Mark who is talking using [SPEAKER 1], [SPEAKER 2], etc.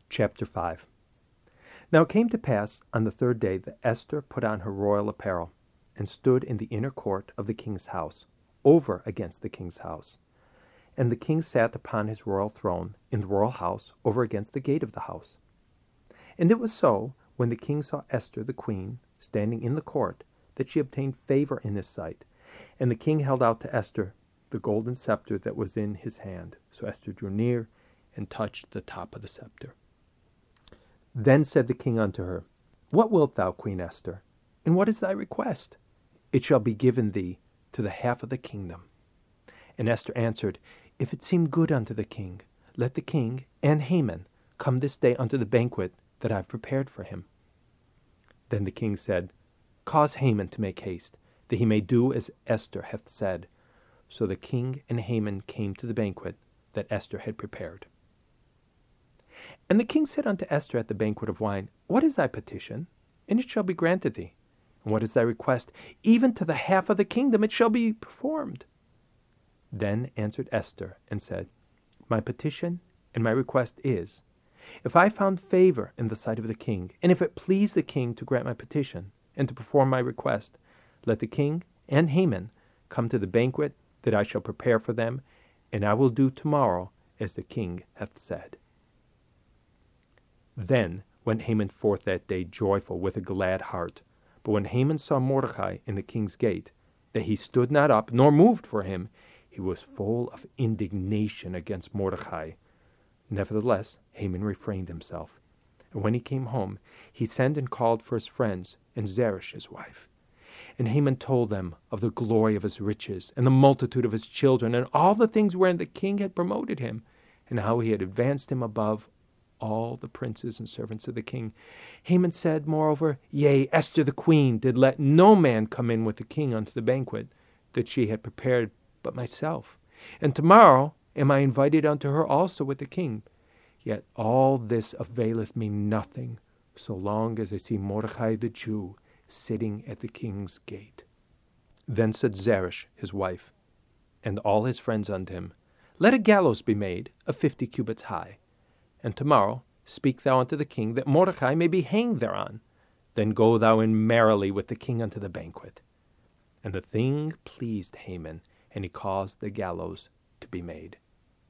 [SPEAKER 1] Chapter 5. Now it came to pass on the third day that Esther put on her royal apparel, and stood in the inner court of the king's house, over against the king's house. And the king sat upon his royal throne in the royal house, over against the gate of the house. And it was so, when the king saw Esther the queen standing in the court, that she obtained favor in his sight. And the king held out to Esther the golden scepter that was in his hand. So Esther drew near and touched the top of the scepter. Then said the king unto her, What wilt thou, Queen Esther? And what is thy request? It shall be given thee to the half of the kingdom. And Esther answered, If it seem good unto the king, let the king and Haman come this day unto the banquet that I have prepared for him. Then the king said, Cause Haman to make haste, that he may do as Esther hath said. So the king and Haman came to the banquet that Esther had prepared. And the king said unto Esther at the banquet of wine, What is thy petition? And it shall be granted thee. And what is thy request? Even to the half of the kingdom it shall be performed. Then answered Esther and said, My petition and my request is, if I found favor in the sight of the king, and if it please the king to grant my petition and to perform my request, let the king and Haman come to the banquet that I shall prepare for them, and I will do tomorrow as the king hath said. Then went Haman forth that day joyful with a glad heart. But when Haman saw Mordecai in the king's gate, that he stood not up, nor moved for him, he was full of indignation against Mordecai. Nevertheless, Haman refrained himself. And when he came home, he sent and called for his friends and Zeresh his wife. And Haman told them of the glory of his riches, and the multitude of his children, and all the things wherein the king had promoted him, and how he had advanced him above all the princes and servants of the king. Haman said, moreover, Yea, Esther the queen did let no man come in with the king unto the banquet that she had prepared but myself. And tomorrow am I invited unto her also with the king. Yet all this availeth me nothing, so long as I see Mordecai the Jew sitting at the king's gate. Then said Zeresh his wife, and all his friends unto him, Let a gallows be made of 50 cubits high. And tomorrow speak thou unto the king, that Mordecai may be hanged thereon. Then go thou in merrily with the king unto the banquet. And the thing pleased Haman, and he caused the gallows to be made.